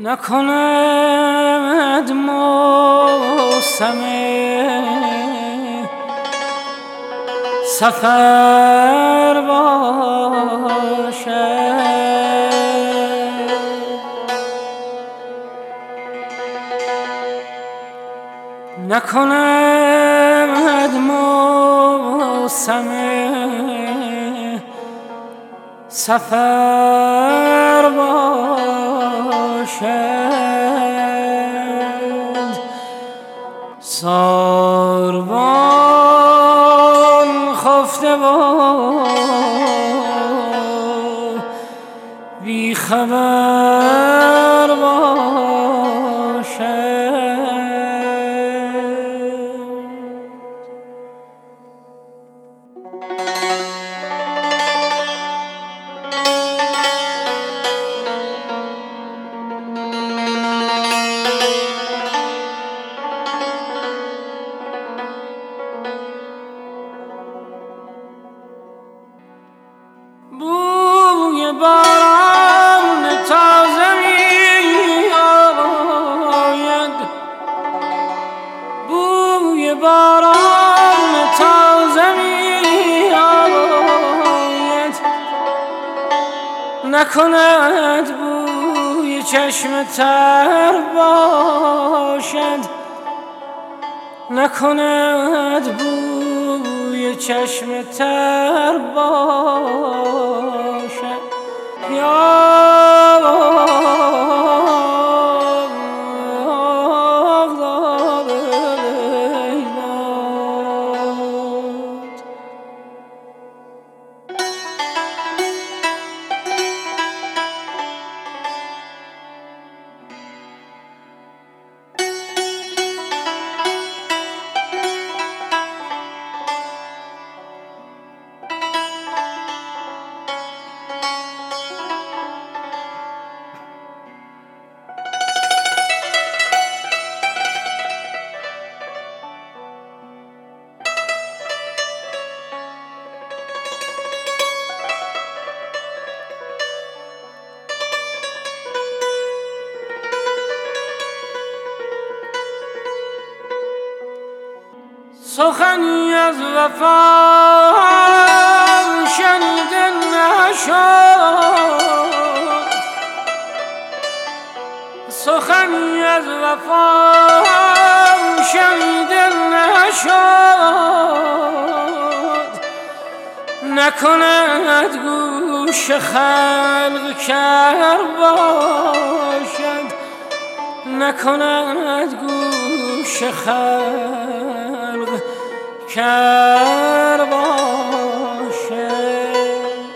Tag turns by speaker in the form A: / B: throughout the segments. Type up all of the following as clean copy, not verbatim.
A: نکند موسم سفر باشد، نکند موسم سفر باشد. ساربان خفته و بی خبر باشد. بوی باران تازه می آید، بوی باران تازه می آید، نکند بوی چشم تر باشد، نکند بوی چشم تر باشد. یا سخنی از وفا شنیده نشد، سخنی از وفا شنیده نشد، نکند گوش خلق کر باشد، نکند گوش خلق کر باشد.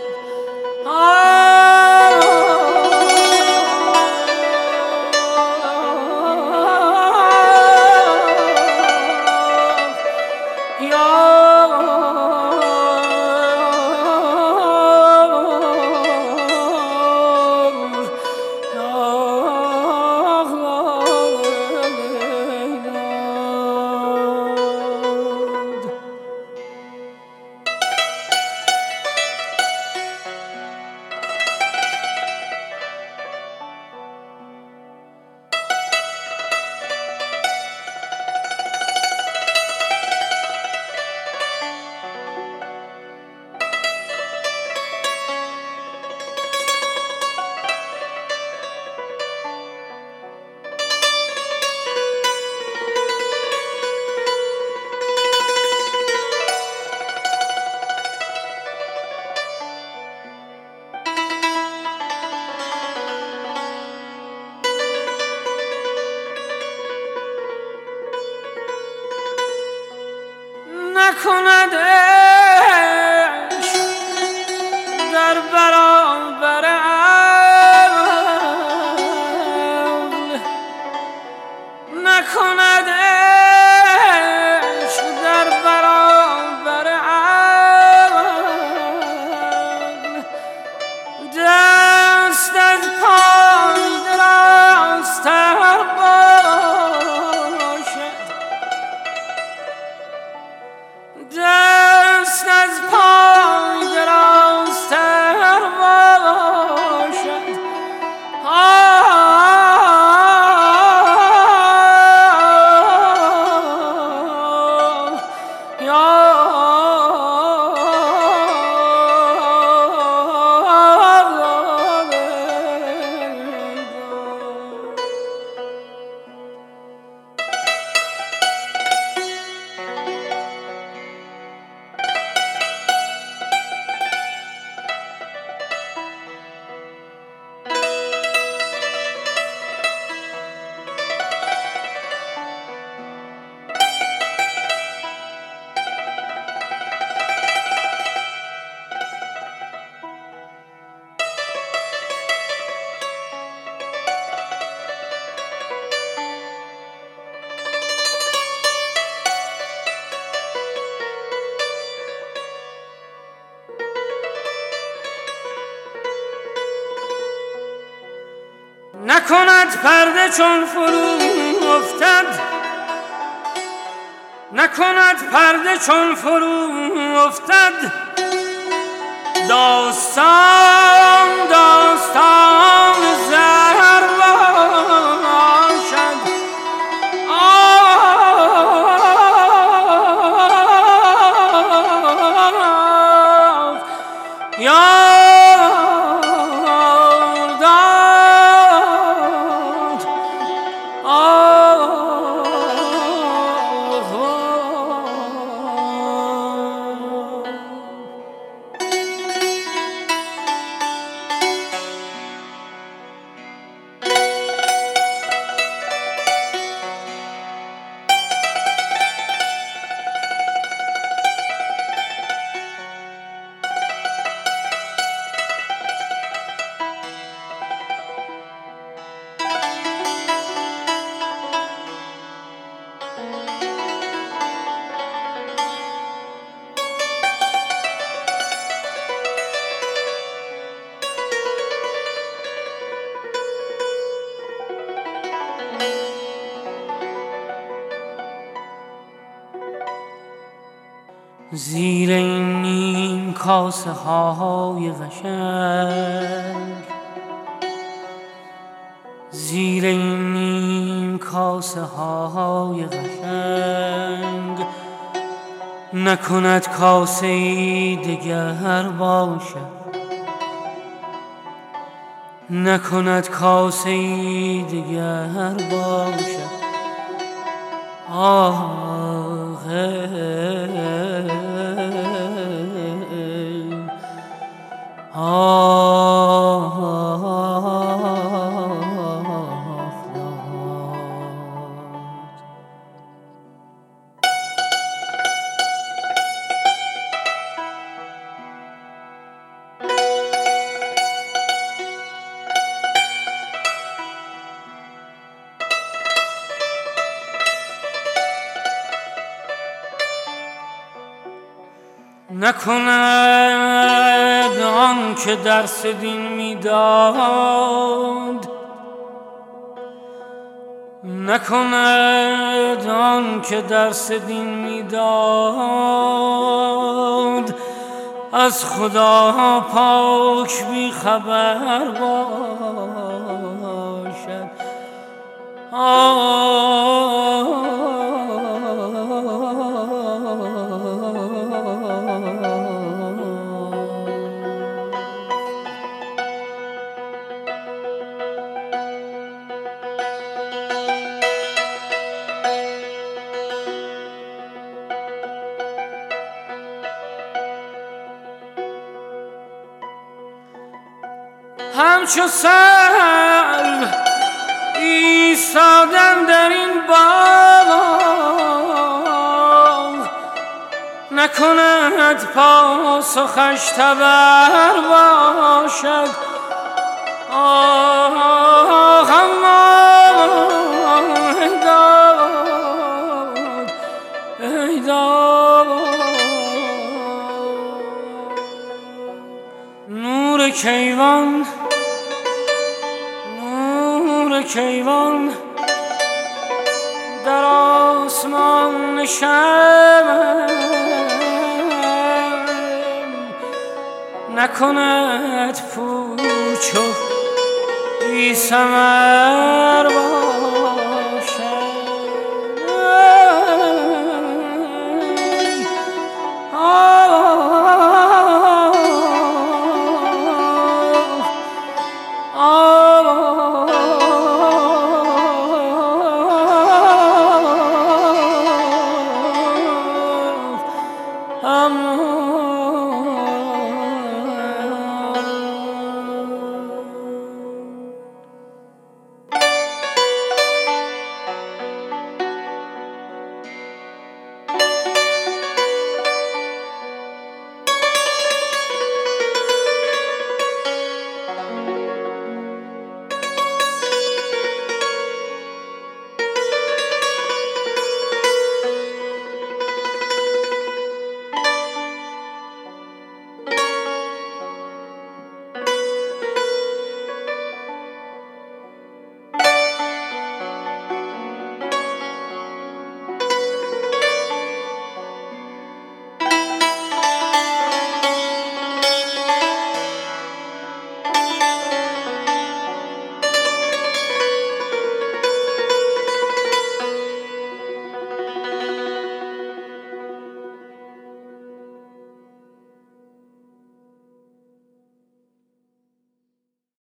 A: نکند عشق در برابر عقل، نکند عشق در برابر عقل، دست از پای درازتر باشد، نکند پرده چون فرو افتد، نکند پرده چون فرو افتد، داستان داستان زهر باشد. زیر این نیم کاسه های قشنگ، زیر این نیم کاسه های قشنگ، نکند کاسه ای دگر باشد، نکند کاسه ای دگر باشد. نکند آن که درس دین میداد، نکند آن که درس دین میداد، از خدا پاک بی خبر باشد. همچو سرو ایستادن در این باغ، نکند پاسخش تبر باشد. ای داد ای داد، نور کیوان کیوان در آسمان نشم، نکند پوچ و بی ثمر